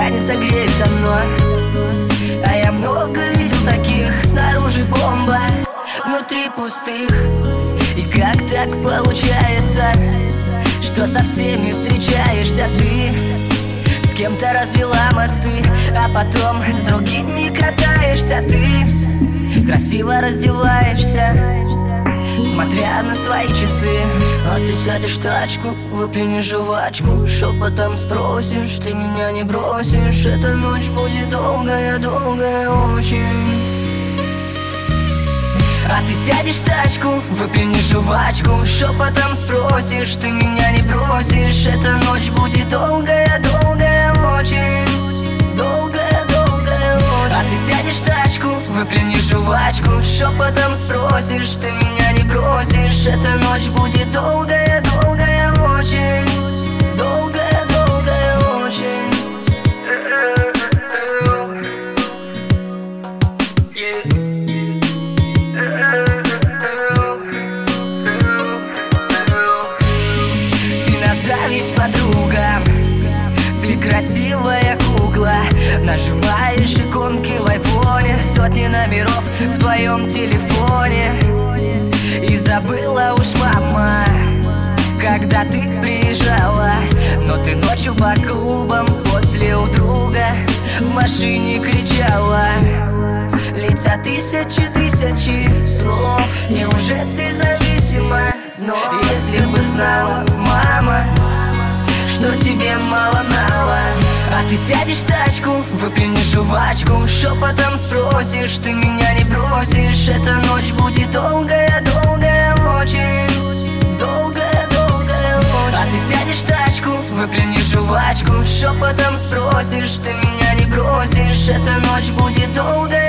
тебя не согреет оно. А я много видел таких, снаружи бомба, внутри пустых. И как так получается, что со всеми встречаешься ты? С кем-то развела мосты, а потом с другими катаешься ты. Красиво раздеваешься, смотря на свои часы. А ты сядешь в тачку, выплюнешь жвачку, шепотом спросишь, ты меня не бросишь. Эта ночь будет долгая, долгая очень. А ты сядешь в тачку, выплюнешь жвачку, шепотом спросишь, ты меня не бросишь. Эта ночь будет долгая, долгая очень. Долгая, долгая очень. А ты сядешь в тачку, выплюнешь жвачку, шепотом спросишь, ты меня не бросишь. Эта ночь будет долгая, долгая очень. Долгая, долгая очень. Зависть подругам, ты красивая кукла. Нажимаешь иконки в айфоне, сотни номеров в твоем телефоне. И забыла уж мама, когда ты приезжала. Но ты ночью по клубам после у друга в машине кричала. Лица тысячи слов, и уже ты зависима. Но если бы знала, мама, что тебе мало-мало. А ты сядешь в тачку, выплюнешь жвачку, шепотом спросишь, ты меня не бросишь. Эта ночь будет долгая, долгая очень. Долгая, долгая очень. А ты сядешь в тачку, выплюнешь жвачку, шепотом спросишь, ты меня не бросишь. Эта ночь будет долгая.